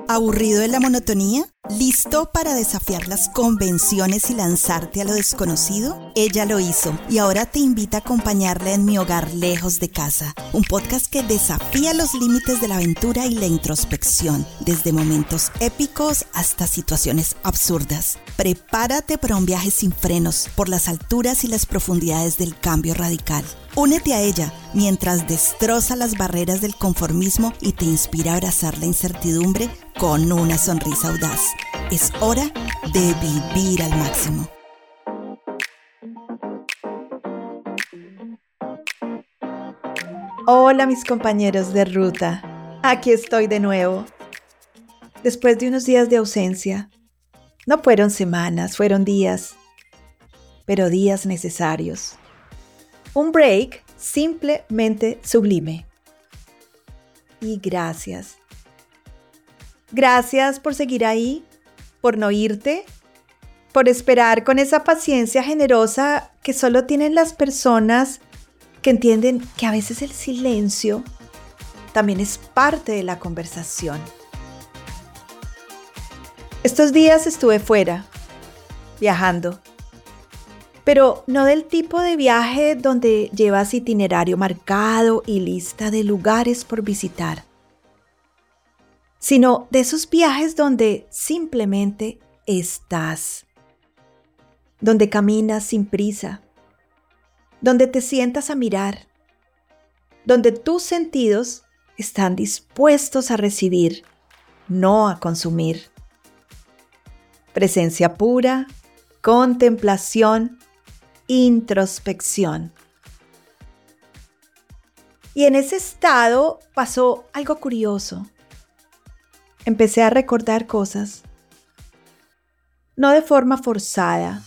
¿Aburrido de la monotonía? ¿Listo para desafiar las convenciones y lanzarte a lo desconocido? Ella lo hizo y ahora te invita a acompañarla en Mi Hogar Lejos de Casa, un podcast que desafía los límites de la aventura y la introspección, desde momentos épicos hasta situaciones absurdas. Prepárate para un viaje sin frenos por las alturas y las profundidades del cambio radical. Únete a ella mientras destroza las barreras del conformismo y te inspira a abrazar la incertidumbre con una sonrisa audaz. Es hora de vivir al máximo. Hola mis compañeros de ruta, aquí estoy de nuevo. Después de unos días de ausencia, no fueron semanas, fueron días, pero días necesarios. Un break simplemente sublime. Y gracias. Gracias por seguir ahí, por no irte, por esperar con esa paciencia generosa que solo tienen las personas que entienden que a veces el silencio también es parte de la conversación. Estos días estuve fuera, viajando, pero no del tipo de viaje donde llevas itinerario marcado y lista de lugares por visitar, sino de esos viajes donde simplemente estás, donde caminas sin prisa, donde te sientas a mirar, donde tus sentidos están dispuestos a recibir, no a consumir. Presencia pura, contemplación, introspección. Y en ese estado pasó algo curioso. Empecé a recordar cosas, no de forma forzada,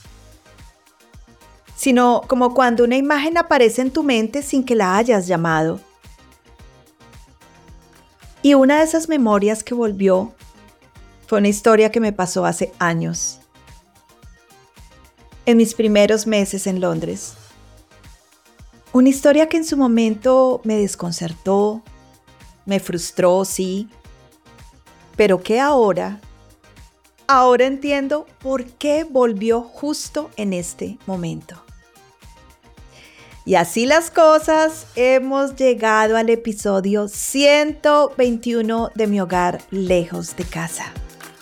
sino como cuando una imagen aparece en tu mente sin que la hayas llamado. Y una de esas memorias que volvió fue una historia que me pasó hace años, en mis primeros meses en Londres. Una historia que en su momento me desconcertó, me frustró, sí, pero que ahora entiendo por qué volvió justo en este momento. Y así las cosas, hemos llegado al episodio 121 de Mi Hogar Lejos de Casa.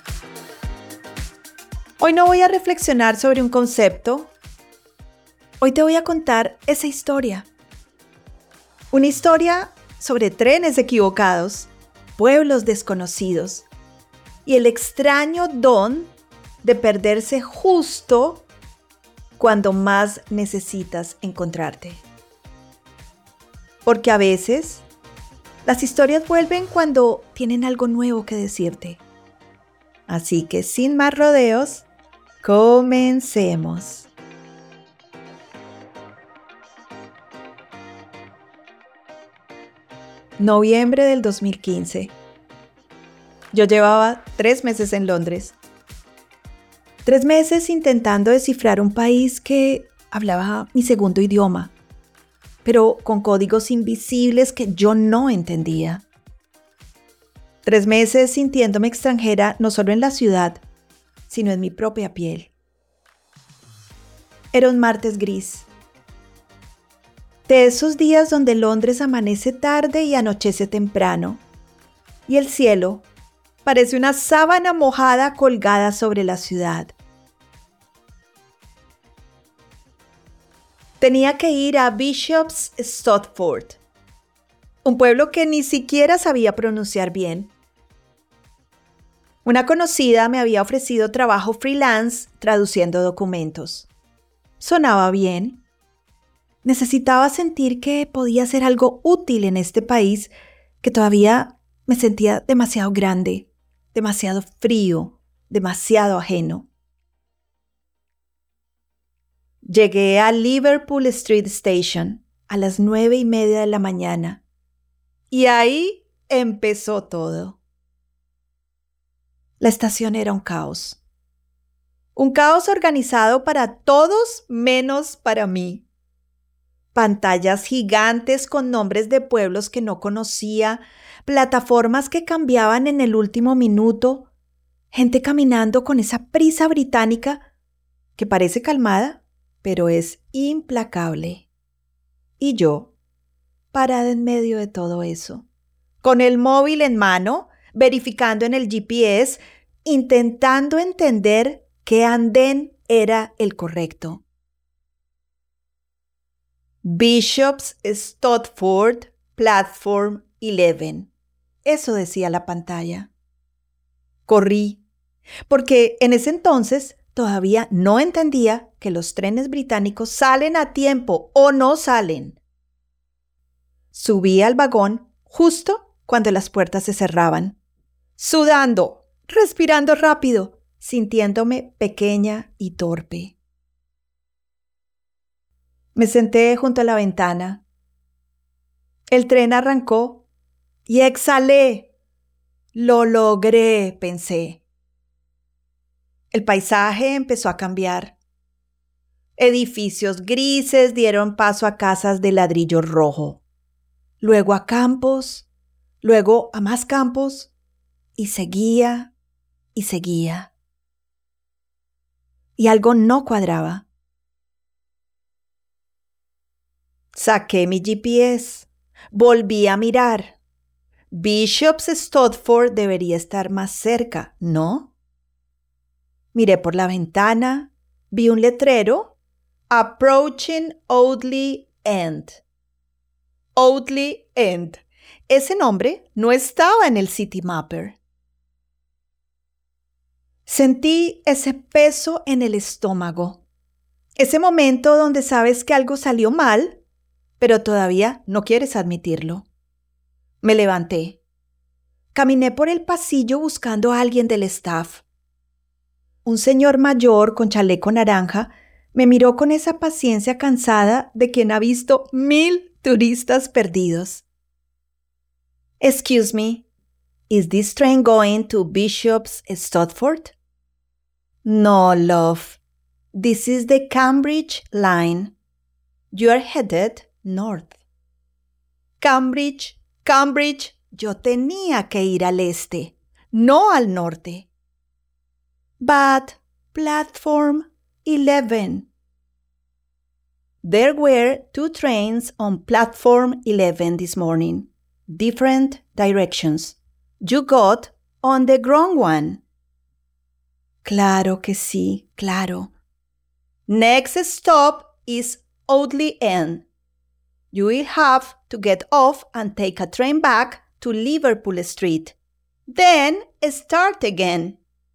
Hoy no voy a reflexionar sobre un concepto. Hoy te voy a contar esa historia. Una historia sobre trenes equivocados, pueblos desconocidos y el extraño don de perderse justo cuando más necesitas encontrarte. Porque a veces las historias vuelven cuando tienen algo nuevo que decirte. Así que sin más rodeos, comencemos. Noviembre del 2015. Yo llevaba 3 meses en Londres. 3 meses intentando descifrar un país que hablaba mi segundo idioma, pero con códigos invisibles que yo no entendía. 3 meses sintiéndome extranjera no solo en la ciudad, sino en mi propia piel. Era un martes gris. De esos días donde Londres amanece tarde y anochece temprano, y el cielo parece una sábana mojada colgada sobre la ciudad. Tenía que ir a Bishop's Stortford, un pueblo que ni siquiera sabía pronunciar bien. Una conocida me había ofrecido trabajo freelance traduciendo documentos. Sonaba bien. Necesitaba sentir que podía hacer algo útil en este país que todavía me sentía demasiado grande, demasiado frío, demasiado ajeno. Llegué a Liverpool Street Station a las 9:30 de la mañana y ahí empezó todo. La estación era un caos. Un caos organizado para todos menos para mí. pantallas gigantes con nombres de pueblos que no conocía, plataformas que cambiaban en el último minuto, gente caminando con esa prisa británica que parece calmada, pero es implacable. Y yo, parada en medio de todo eso, con el móvil en mano, verificando en el GPS, intentando entender qué andén era el correcto. Bishop's Stortford Platform 11. Eso decía la pantalla. Corrí, porque en ese entonces todavía no entendía que los trenes británicos salen a tiempo o no salen. Subí al vagón justo cuando las puertas se cerraban, sudando, respirando rápido, sintiéndome pequeña y torpe. Me senté junto a la ventana. El tren arrancó y exhalé. Lo logré, pensé. El paisaje empezó a cambiar. Edificios grises dieron paso a casas de ladrillo rojo, luego a campos, luego a más campos, y seguía y seguía. Y algo no cuadraba. Saqué mi GPS, volví a mirar. Bishop's Stortford debería estar más cerca, ¿no? Miré por la ventana, vi un letrero, Approaching Audley End. Audley End. Ese nombre no estaba en el Citymapper. Sentí ese peso en el estómago. Ese momento donde sabes que algo salió mal, pero todavía no quieres admitirlo. Me levanté. Caminé por el pasillo buscando a alguien del staff. Un señor mayor con chaleco naranja me miró con esa paciencia cansada de quien ha visto 1000 turistas perdidos. Excuse me, is this train going to Bishop's Stortford? No, love. This is the Cambridge line. You are headed north. Cambridge. Yo tenía que ir al este, no al norte. But platform 11. There were 2 trains on platform 11 this morning. Different directions. You got on the wrong one. Claro que sí, claro. Next stop is Audley End. You will have to get off and take a train back to Liverpool Street. Then start again.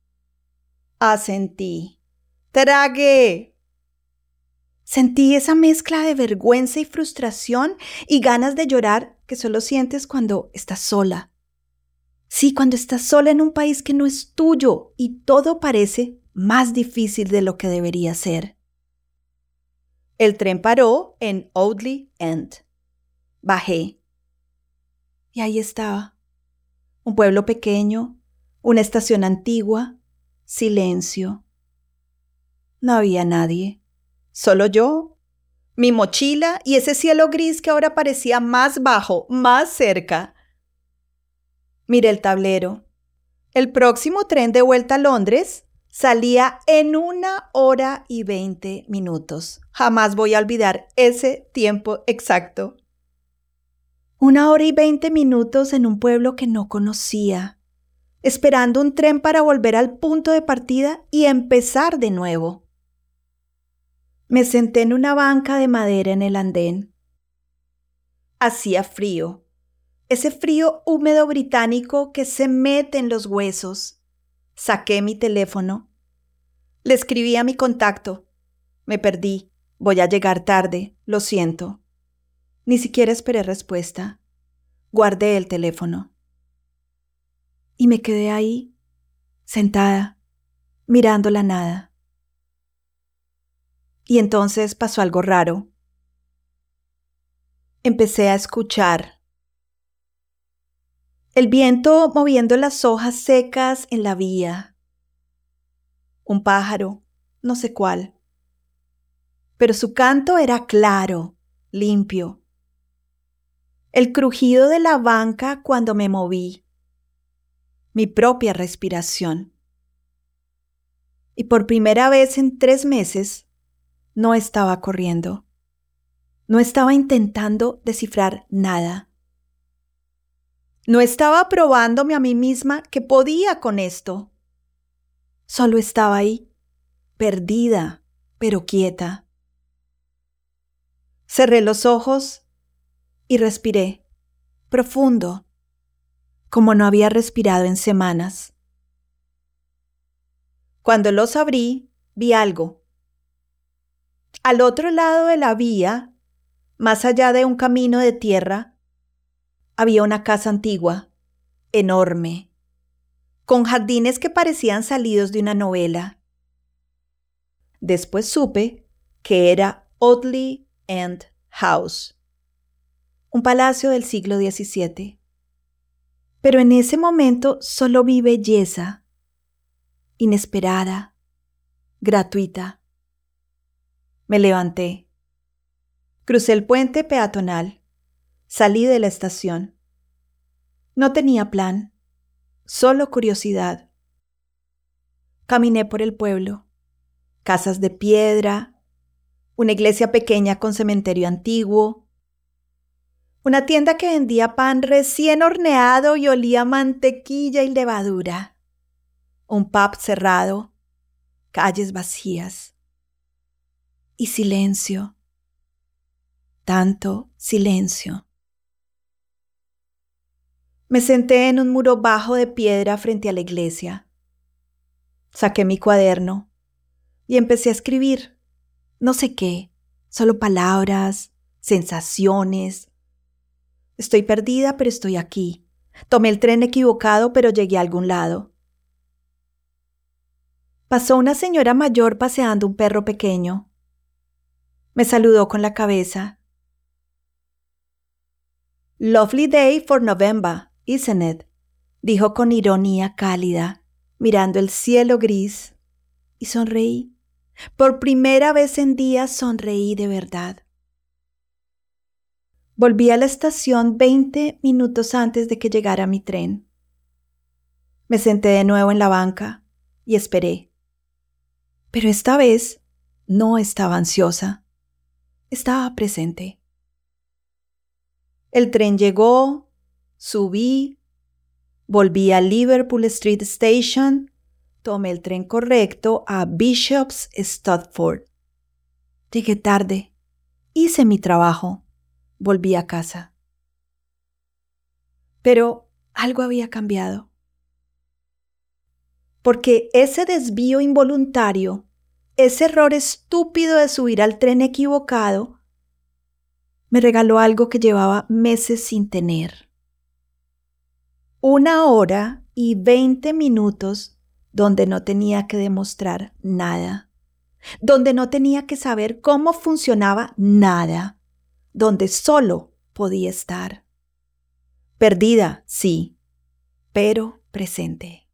Asentí. Tragué. Sentí esa mezcla de vergüenza y frustración y ganas de llorar que solo sientes cuando estás sola. Sí, cuando estás sola en un país que no es tuyo y todo parece más difícil de lo que debería ser. El tren paró en Audley End. Bajé. Y ahí estaba. Un pueblo pequeño, una estación antigua, silencio. No había nadie. Solo yo, mi mochila y ese cielo gris que ahora parecía más bajo, más cerca. Miré el tablero. El próximo tren de vuelta a Londres salía en 1:20. Jamás voy a olvidar ese tiempo exacto. 1:20 en un pueblo que no conocía, esperando un tren para volver al punto de partida y empezar de nuevo. Me senté en una banca de madera en el andén. Hacía frío, ese frío húmedo británico que se mete en los huesos. Saqué mi teléfono. Le escribí a mi contacto. Me perdí. Voy a llegar tarde. Lo siento. Ni siquiera esperé respuesta. Guardé el teléfono. Y me quedé ahí, sentada, mirando la nada. Y entonces pasó algo raro. Empecé a escuchar. El viento moviendo las hojas secas en la vía. Un pájaro, no sé cuál. Pero su canto era claro, limpio. El crujido de la banca cuando me moví. Mi propia respiración. Y por primera vez en 3 meses, no estaba corriendo. No estaba intentando descifrar nada. No estaba probándome a mí misma que podía con esto. Solo estaba ahí, perdida, pero quieta. Cerré los ojos y respiré, profundo, como no había respirado en semanas. Cuando los abrí, vi algo. Al otro lado de la vía, más allá de un camino de tierra, había una casa antigua, enorme, con jardines que parecían salidos de una novela. Después supe que era Audley End House, un palacio del siglo XVII. Pero en ese momento solo vi belleza, inesperada, gratuita. Me levanté. Crucé el puente peatonal. Salí de la estación. No tenía plan, solo curiosidad. Caminé por el pueblo. Casas de piedra, una iglesia pequeña con cementerio antiguo, una tienda que vendía pan recién horneado y olía a mantequilla y levadura, un pub cerrado, calles vacías y silencio, tanto silencio. Me senté en un muro bajo de piedra frente a la iglesia. Saqué mi cuaderno y empecé a escribir. No sé qué, solo palabras, sensaciones. Estoy perdida, pero estoy aquí. Tomé el tren equivocado, pero llegué a algún lado. Pasó una señora mayor paseando un perro pequeño. Me saludó con la cabeza. Lovely day for November, isn't it? Dijo con ironía cálida, mirando el cielo gris, y sonreí. Por primera vez en días sonreí de verdad. Volví a la estación 20 minutos antes de que llegara mi tren. Me senté de nuevo en la banca y esperé. Pero esta vez no estaba ansiosa. Estaba presente. El tren llegó, subí, volví a Liverpool Street Station, tomé el tren correcto a Bishop's Stortford. Llegué tarde, hice mi trabajo, volví a casa. Pero algo había cambiado. Porque ese desvío involuntario, ese error estúpido de subir al tren equivocado, me regaló algo que llevaba meses sin tener. 1 hora y 20 minutos donde no tenía que demostrar nada, donde no tenía que saber cómo funcionaba nada, donde solo podía estar. Perdida, sí, pero presente.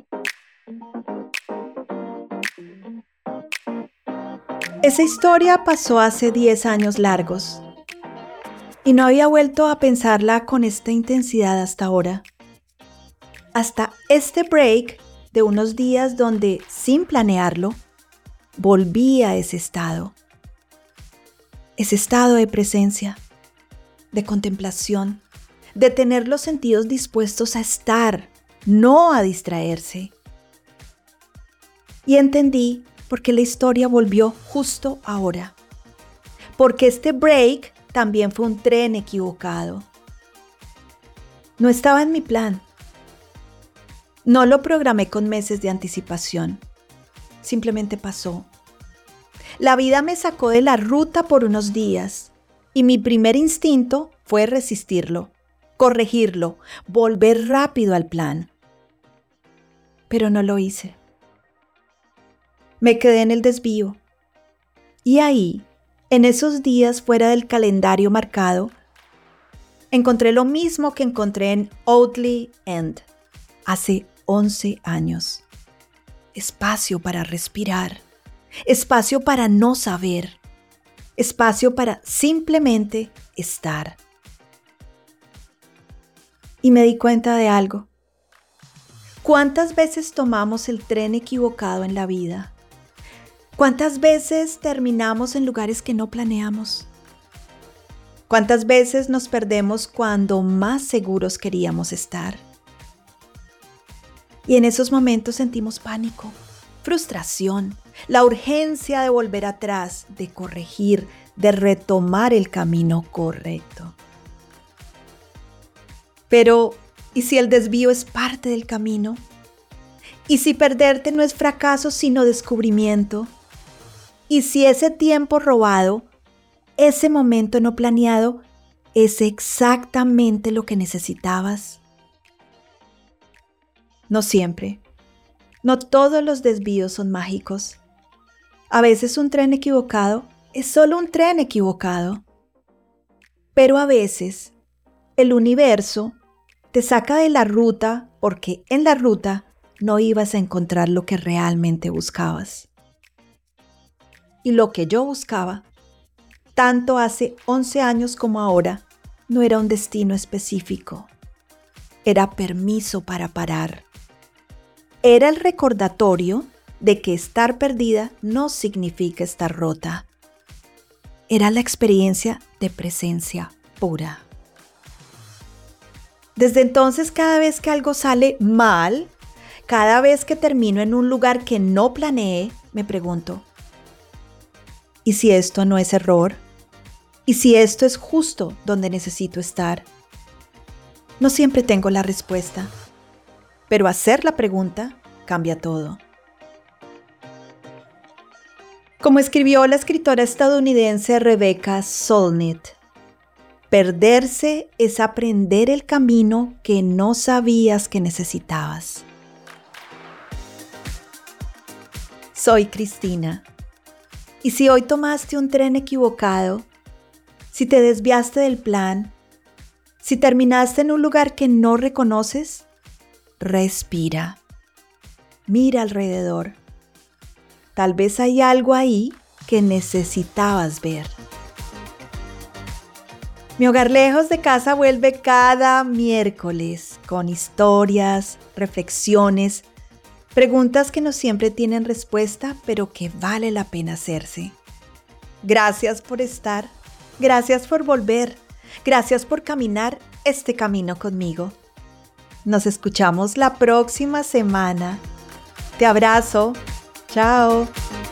Esa historia pasó hace 10 años largos y no había vuelto a pensarla con esta intensidad hasta ahora. Hasta este break de unos días donde, sin planearlo, volví a ese estado de presencia, de contemplación, de tener los sentidos dispuestos a estar, no a distraerse. Y entendí por qué la historia volvió justo ahora, porque este break también fue un tren equivocado. No estaba en mi plan. No lo programé con meses de anticipación. Simplemente pasó. La vida me sacó de la ruta por unos días y mi primer instinto fue resistirlo, corregirlo, volver rápido al plan. Pero no lo hice. Me quedé en el desvío. Y ahí, en esos días fuera del calendario marcado, encontré lo mismo que encontré en Audley End hace 11 años. Espacio para respirar, espacio para no saber, espacio para simplemente estar. Y me di cuenta de algo. ¿Cuántas veces tomamos el tren equivocado en la vida? ¿Cuántas veces terminamos en lugares que no planeamos? ¿Cuántas veces nos perdemos cuando más seguros queríamos estar? Y en esos momentos sentimos pánico, frustración, la urgencia de volver atrás, de corregir, de retomar el camino correcto. Pero, ¿y si el desvío es parte del camino? ¿Y si perderte no es fracaso sino descubrimiento? ¿Y si ese tiempo robado, ese momento no planeado, es exactamente lo que necesitabas? No siempre. No todos los desvíos son mágicos. A veces un tren equivocado es solo un tren equivocado. Pero a veces el universo te saca de la ruta porque en la ruta no ibas a encontrar lo que realmente buscabas. Y lo que yo buscaba, tanto hace 11 años como ahora, no era un destino específico. Era permiso para parar. Era el recordatorio de que estar perdida no significa estar rota. Era la experiencia de presencia pura. Desde entonces, cada vez que algo sale mal, cada vez que termino en un lugar que no planeé, me pregunto, ¿y si esto no es error? ¿Y si esto es justo donde necesito estar? No siempre tengo la respuesta, pero hacer la pregunta cambia todo. Como escribió la escritora estadounidense Rebecca Solnit, perderse es aprender el camino que no sabías que necesitabas. Soy Cristina. Y si hoy tomaste un tren equivocado, si te desviaste del plan, si terminaste en un lugar que no reconoces, respira. Mira alrededor. Tal vez hay algo ahí que necesitabas ver. Mi hogar lejos de casa vuelve cada miércoles con historias, reflexiones, preguntas que no siempre tienen respuesta, pero que vale la pena hacerse. Gracias por estar, gracias por volver, gracias por caminar este camino conmigo. Nos escuchamos la próxima semana. Te abrazo. Chao.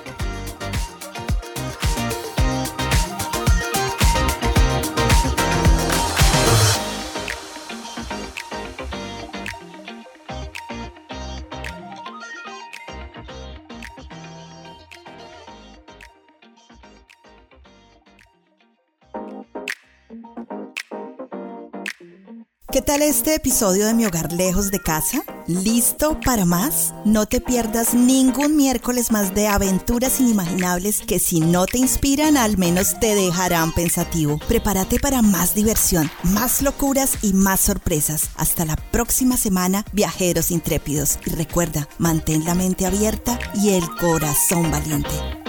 ¿Qué tal este episodio de Mi Hogar Lejos de Casa? ¿Listo para más? No te pierdas ningún miércoles más de aventuras inimaginables que si no te inspiran, al menos te dejarán pensativo. Prepárate para más diversión, más locuras y más sorpresas. Hasta la próxima semana, viajeros intrépidos. Y recuerda, mantén la mente abierta y el corazón valiente.